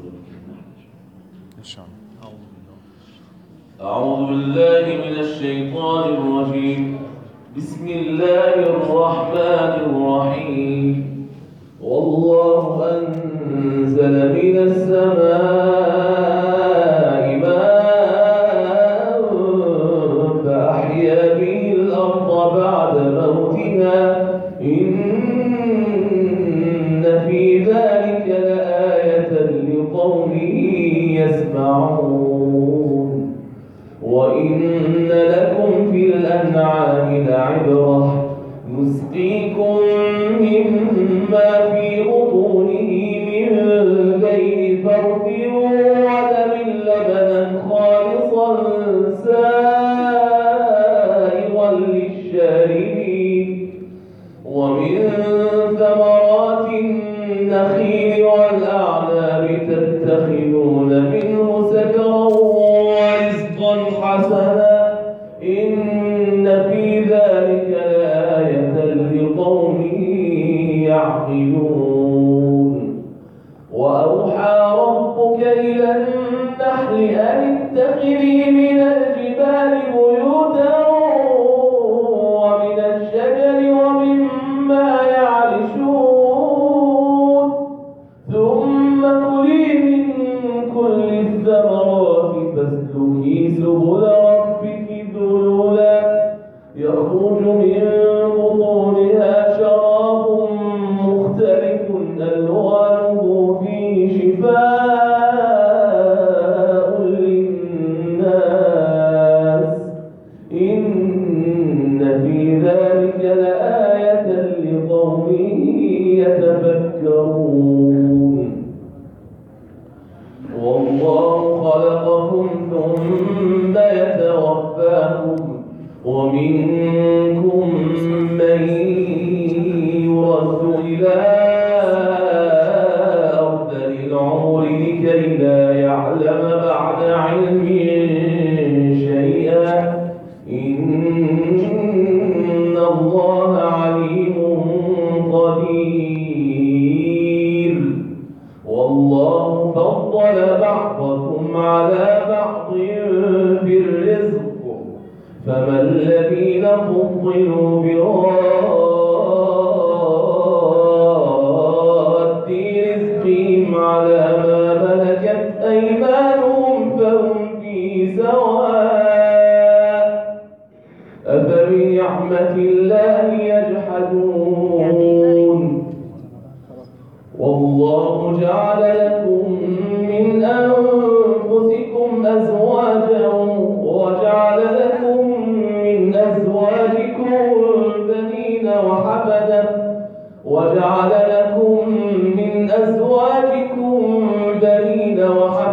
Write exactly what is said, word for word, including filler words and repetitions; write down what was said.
إن شاء الله. أعوذ بالله من الشيطان الرجيم. بسم الله الرحمن الرحيم. والله أنزل من السماء ماء فأحيا به الأرض بعد موتها إن في ذلك لآية لقوم يسمعون. وإن لكم في الأنعام لعبرة نسقيكم مما في بطونه من بين فرث ودم لبنا خالصا سائغا للشاربين ومن ثمرات النخيل والأعناب تتخذون منه سكرا ورزقا حسنا إن في ذلك لآية لقوم يعقلون. وأوحى ربك إلى النحل أن اتخذي من الجبال بيوتا ومن الشجر ومما يعرشون ثم كلي من كل الثمرات فاسلكي سبل ربك ذللا يخرج من بطونها شراب مختلف ألوانه فيه شفاء للناس إن في ذلك لآية لقوم يتفكرون. والله خلقكم ثم يتوفاكم ومنكم من يرد إلى أرذل العمر لكي لا يعلم بعد علم شيئا إن الله عليم قدير. والله فضل بعضكم على بعض في الرزق فما الذين فضلوا براد رزقهم على ما ملكت أيمانهم فهم فيه سواء أفبنعمة الله يجحدون. والله جعل لكم من أنفسكم أزواجا وجعل لكم من أزواجكم بنين وحفدة وجعل لكم من أزواجكم بنين وحفدة